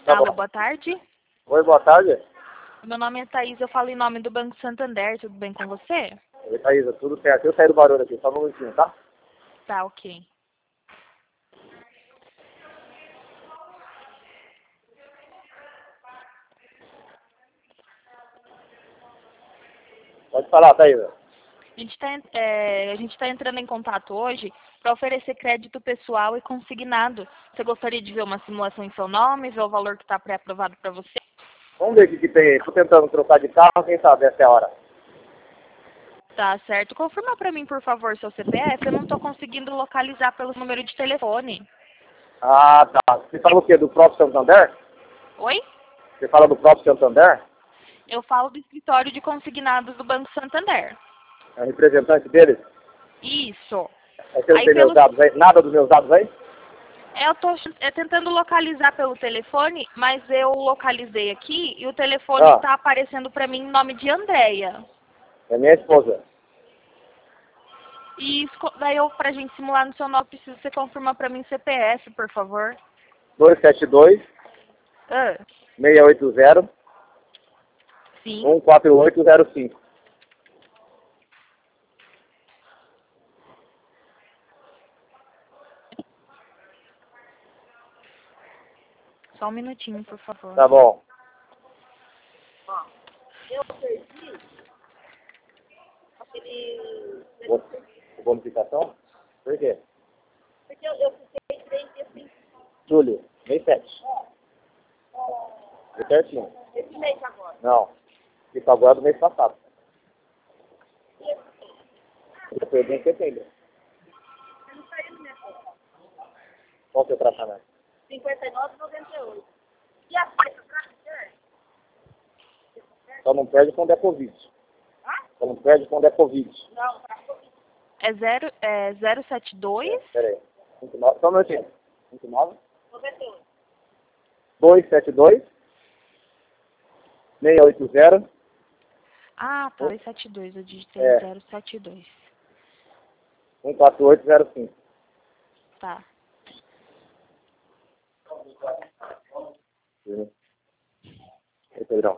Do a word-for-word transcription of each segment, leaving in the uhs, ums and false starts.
Tá Alô, bom. boa tarde. Oi, boa tarde. Meu nome é Thaís, eu falo em nome do Banco Santander, tudo bem com você? Oi, Thaísa, tudo certo? Eu saí do barulho aqui, só um minutinho, tá? Tá, ok. Pode falar, Thaísa. A gente está é, a gente tá entrando em contato hoje para oferecer crédito pessoal e consignado. Você gostaria de ver uma simulação em seu nome, ver o valor que está pré-aprovado para você? Vamos ver o que, que tem aí. Tô tentando trocar de carro, quem sabe essa é a hora. Tá certo. Confirma para mim, por favor, seu C P F. Eu não estou conseguindo localizar pelo número de telefone. Ah, tá. Você fala o quê? Do próprio Santander? Oi? Você fala do próprio Santander? Eu falo do escritório de consignados do Banco Santander. É o representante deles? Isso. É que eu não Aí tenho meus pelo dados aí? Nada dos meus dados aí? Eu tô ch- é, tentando localizar pelo telefone, mas eu localizei aqui e o telefone Ah, está aparecendo para mim em nome de Andréia. é minha esposa. E esco- daí eu, pra gente simular no seu nome, preciso que você confirmar para mim C P F, por favor. dois sete dois, Ah, seis oito zero, sim. um quatro oito zero cinco. Só um minutinho, por favor. Tá bom. Bo- Bonificação? Por quê? Porque eu, eu fiquei frente assim, Júlio, mês sete. Foi certinho. esse mês agora. Não. Isso agora é do mês passado. Eu perdi em setembro. Eu não saí no minha conta. Qual o seu tratamento? cinquenta e nove e noventa e oito. E a fecha pra dizer? Só não perde quando é Covid. Hã? Só não perde quando é Covid. Não, tá. É, zero, é zero sete dois? É, pera aí. vinte e nove, só um minutinho. vinte e nove, noventa e oito. dois sete dois, seis oito zero, Ah, tá. dois sete dois, eu digitei É. zero sete dois. um quatro oito zero cinco. Tá. Sim. Ei, Pedrão.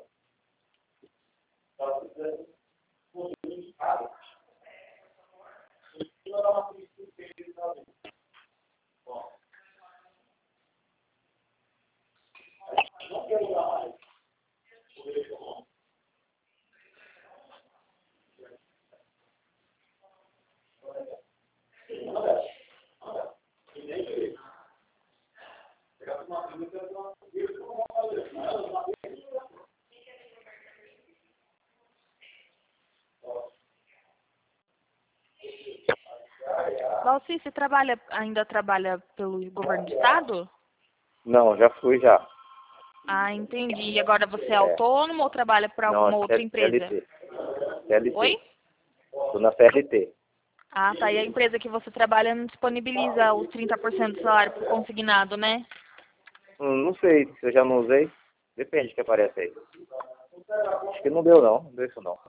Valci, você trabalha, ainda trabalha pelo governo do estado? Não, já fui já. Ah, entendi. E agora você é É. autônomo ou trabalha para Não, alguma outra C- empresa? CLT. C L T. Oi? Tô na C L T. Ah, tá. E a empresa que você trabalha não disponibiliza os trinta por cento do salário por consignado, né? Hum, não sei se eu já não usei. Depende do que aparece aí. Acho que não deu não. Não deu isso não.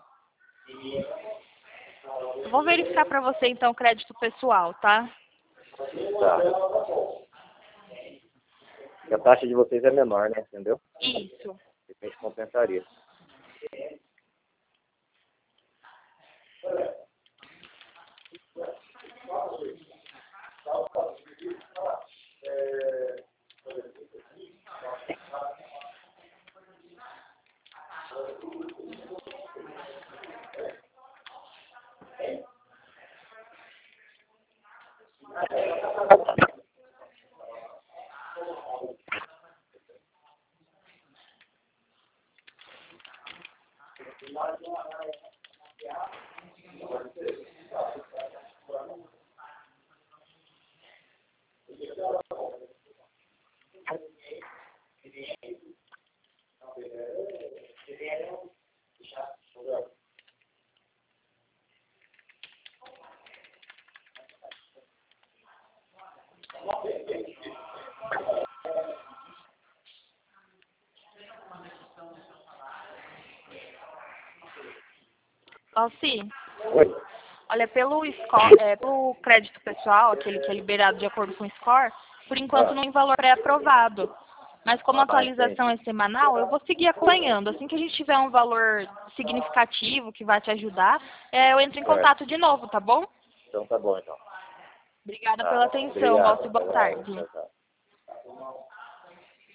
Eu vou verificar para você, então, o crédito pessoal, tá? Tá. Porque a taxa de vocês é menor, né? Entendeu? Isso. De repente compensaria. Alci, Oi. olha, pelo, score, é, pelo crédito pessoal, aquele que é liberado de acordo com o score, por enquanto Ah. não tem valor pré-aprovado. Mas como a Ah, atualização é semanal, eu vou seguir acompanhando. Assim que a gente tiver um valor significativo que vai te ajudar, é, eu entro em Certo. contato de novo, tá bom? Então tá bom, então. Obrigada Tá. pela atenção, Obrigado. Valci, boa Até logo. tarde. Tchau, tchau.